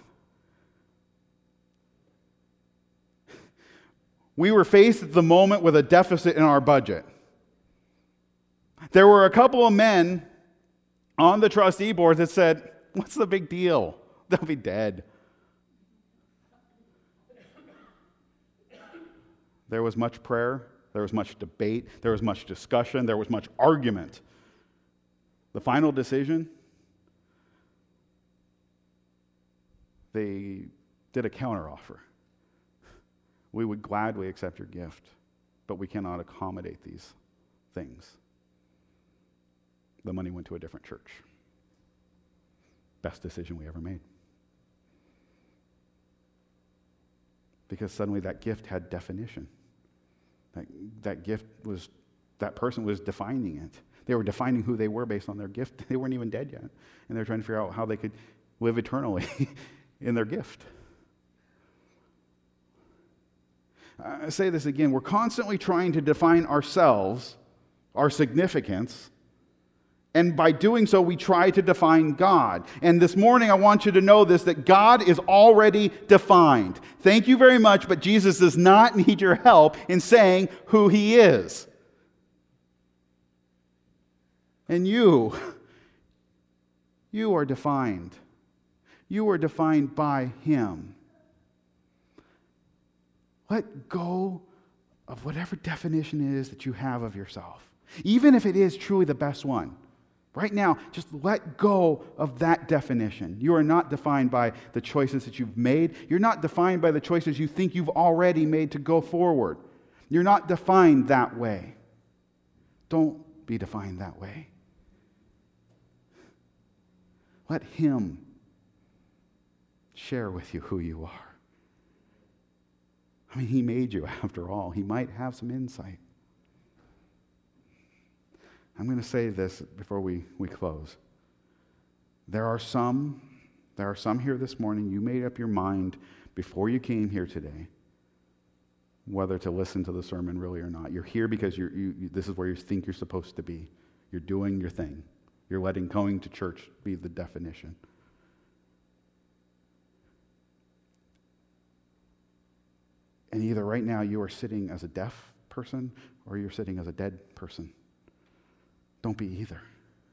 We were faced at the moment with a deficit in our budget. There were a couple of men on the trustee board that said, what's the big deal? They'll be dead. There was much prayer. There was much debate. There was much discussion. There was much argument. The final decision, they did a counteroffer. We would gladly accept your gift, but we cannot accommodate these things. The money went to a different church. Best decision we ever made. Because suddenly that gift had definition. That, that gift was, that person was defining it. They were defining who they were based on their gift. They weren't even dead yet. And they were trying to figure out how they could live eternally in their gift. I say this again. We're constantly trying to define ourselves, our significance, and by doing so, we try to define God. And this morning, I want you to know this, that God is already defined. Thank you very much, but Jesus does not need your help in saying who He is. And you, you are defined. You are defined by Him. Let go of whatever definition it is that you have of yourself, even if it is truly the best one. Right now, just let go of that definition. You are not defined by the choices that you've made. You're not defined by the choices you think you've already made to go forward. You're not defined that way. Don't be defined that way. Let Him share with you who you are. I mean, He made you after all. He might have some insight. I'm going to say this before we, we close. There are some, there are some here this morning, you made up your mind before you came here today whether to listen to the sermon really or not. You're here because you're, you, you, this is where you think you're supposed to be. You're doing your thing. You're letting going to church be the definition. And either right now you are sitting as a deaf person or you're sitting as a dead person. Don't be either.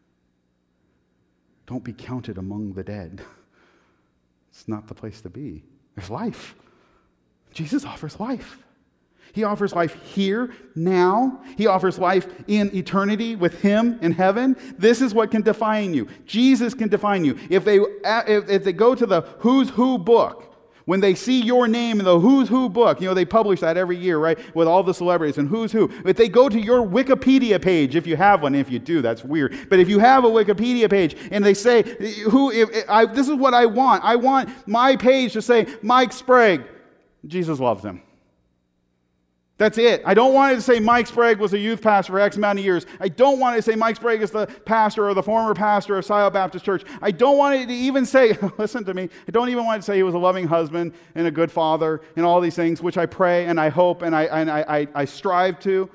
Don't be counted among the dead. It's not the place to be. There's life. Jesus offers life. He offers life here, now. He offers life in eternity with Him in heaven. This is what can define you. Jesus can define you. If they, if, if they go to the Who's Who book, when they see your name in the Who's Who book, you know, they publish that every year, right, with all the celebrities and Who's Who. If they go to your Wikipedia page, if you have one, if you do, that's weird. But if you have a Wikipedia page and they say, "Who? If, if I, this is what I want. I want my page to say Mike Sprague. Jesus loves him. That's it. I don't want it to say Mike Sprague was a youth pastor for X amount of years. I don't want it to say Mike Sprague is the pastor or the former pastor of Sile Baptist Church. I don't want it to even say, listen to me, I don't even want it to say he was a loving husband and a good father and all these things, which I pray and I hope and I, and I, I, I strive to.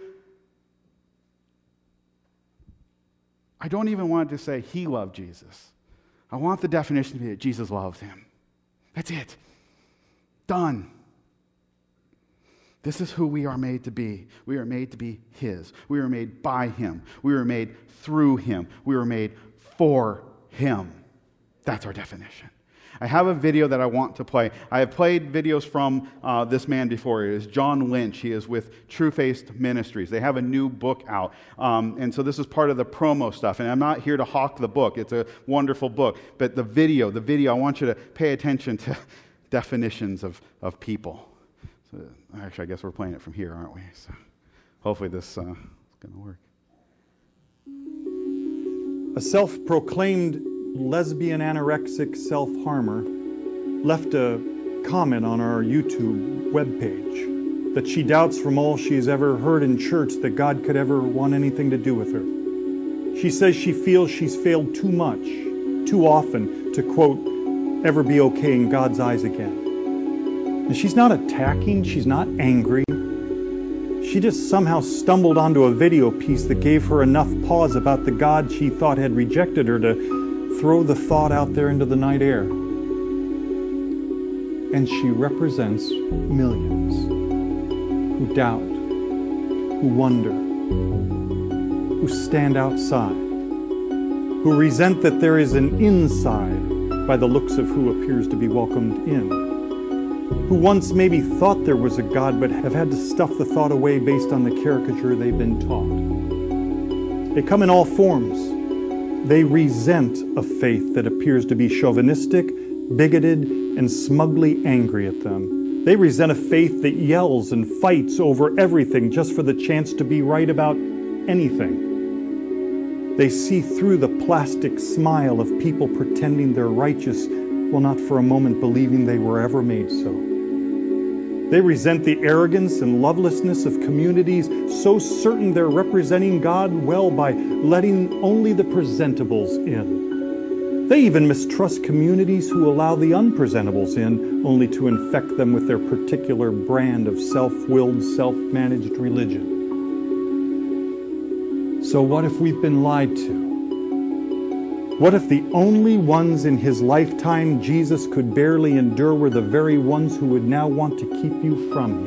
I don't even want it to say he loved Jesus. I want the definition to be that Jesus loves him. That's it. Done. This is who we are made to be. We are made to be His. We are made by Him. We were made through Him. We were made for Him. That's our definition. I have a video that I want to play. I have played videos from uh, this man before. It is John Lynch. He is with True Faced Ministries. They have a new book out. Um, and so this is part of the promo stuff. And I'm not here to hawk the book. It's a wonderful book. But the video, the video, I want you to pay attention to definitions of, of people. So, actually, I guess we're playing it from here, aren't we? So hopefully this uh, is going to work. A self-proclaimed lesbian anorexic self-harmer left a comment on our YouTube webpage that she doubts from all she's ever heard in church that God could ever want anything to do with her. She says she feels she's failed too much, too often, to, quote, ever be okay in God's eyes again. And she's not attacking, she's not angry. She just somehow stumbled onto a video piece that gave her enough pause about the God she thought had rejected her to throw the thought out there into the night air. And she represents millions who doubt, who wonder, who stand outside, who resent that there is an inside by the looks of who appears to be welcomed in, who once maybe thought there was a God but have had to stuff the thought away based on the caricature they've been taught. They come in all forms. They resent a faith that appears to be chauvinistic, bigoted, and smugly angry at them. They resent a faith that yells and fights over everything just for the chance to be right about anything. They see through the plastic smile of people pretending they're righteous while not for a moment believing they were ever made so. They resent the arrogance and lovelessness of communities so certain they're representing God well by letting only the presentables in. They even mistrust communities who allow the unpresentables in only to infect them with their particular brand of self-willed, self-managed religion. So what if we've been lied to? What if the only ones in his lifetime Jesus could barely endure were the very ones who would now want to keep you from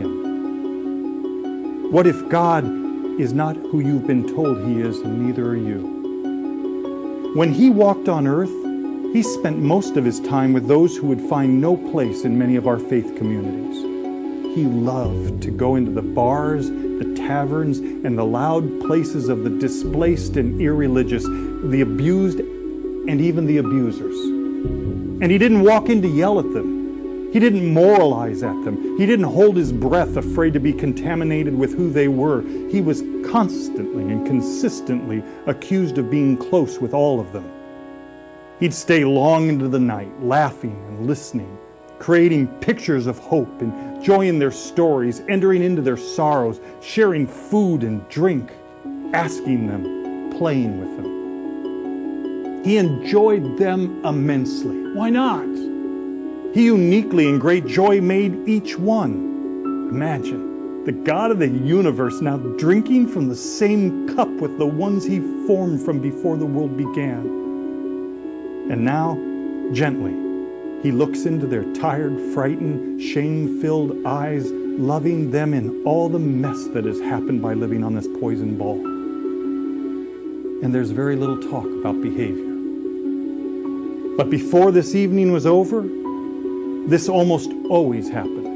him? What if God is not who you've been told he is, and neither are you? When he walked on earth, he spent most of his time with those who would find no place in many of our faith communities. He loved to go into the bars, the taverns, and the loud places of the displaced and irreligious, the abused and even the abusers. And he didn't walk in to yell at them. He didn't moralize at them. He didn't hold his breath afraid to be contaminated with who they were. He was constantly and consistently accused of being close with all of them. He'd stay long into the night, laughing and listening, creating pictures of hope, enjoying their stories, entering into their sorrows, sharing food and drink, asking them, playing with them. He enjoyed them immensely. Why not? He uniquely in great joy made each one. Imagine the God of the universe now drinking from the same cup with the ones he formed from before the world began. And now, gently, he looks into their tired, frightened, shame-filled eyes, loving them in all the mess that has happened by living on this poison ball. And there's very little talk about behavior. But before this evening was over, this almost always happened.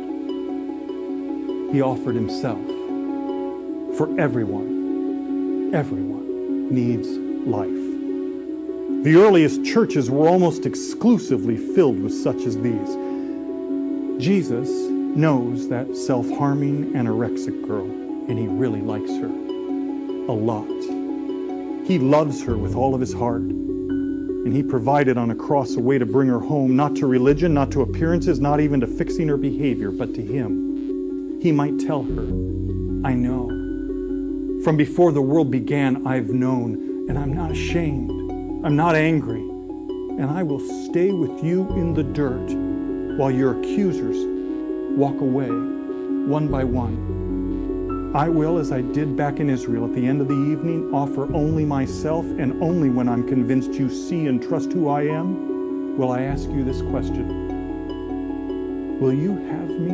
He offered himself. For everyone, everyone needs life. The earliest churches were almost exclusively filled with such as these. Jesus knows that self-harming anorexic girl, and he really likes her a lot. He loves her with all of his heart, and he provided on a cross a way to bring her home, not to religion, not to appearances, not even to fixing her behavior, but to him. He might tell her, I know. From before the world began, I've known, and I'm not ashamed. I'm not angry, and I will stay with you in the dirt while your accusers walk away one by one. I will, as I did back in Israel at the end of the evening, offer only myself, and only when I'm convinced you see and trust who I am, will I ask you this question. Will you have me?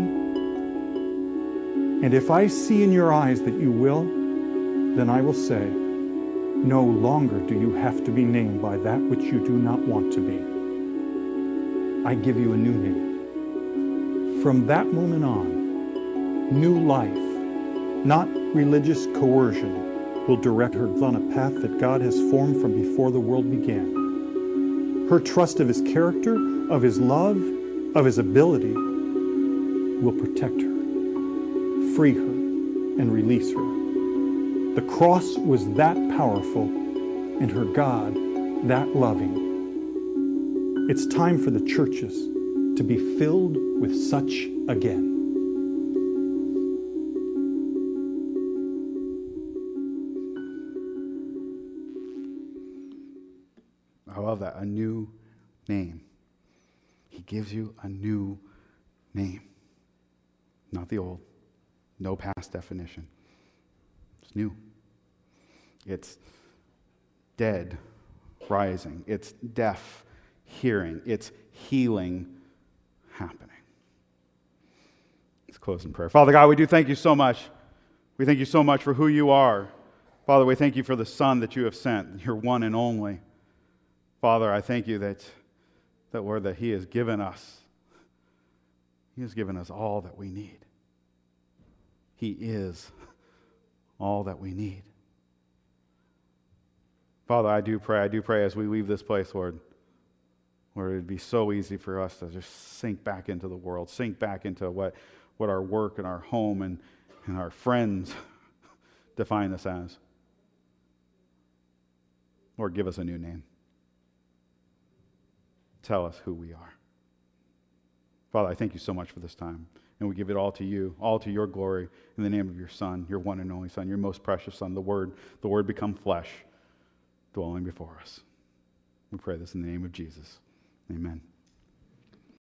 And if I see in your eyes that you will, then I will say, no longer do you have to be named by that which you do not want to be. I give you a new name. From that moment on, new life, not religious coercion, will direct her on a path that God has formed from before the world began. Her trust of his character, of his love, of his ability will protect her, free her, and release her. The cross was that powerful, and her God that loving. It's time for the churches to be filled with such again. I love that. A new name. He gives you a new name. Not the old. No past definition. It's new. It's dead rising. It's deaf hearing. It's healing happening. Let's close in prayer. Father God, we do thank you so much. We thank you so much for who you are. Father, we thank you for the Son that you have sent, your one and only. Father, I thank you that, that Lord, that He has given us, He has given us all that we need. He is all that we need. Father, I do pray, I do pray as we leave this place, Lord, Lord, it would be so easy for us to just sink back into the world, sink back into what, what our work and our home and, and our friends define us as. Lord, give us a new name. Tell us who we are. Father, I thank you so much for this time. And we give it all to you, all to your glory, in the name of your Son, your one and only Son, your most precious Son, the Word, the Word become flesh, dwelling before us. We pray this in the name of Jesus. Amen.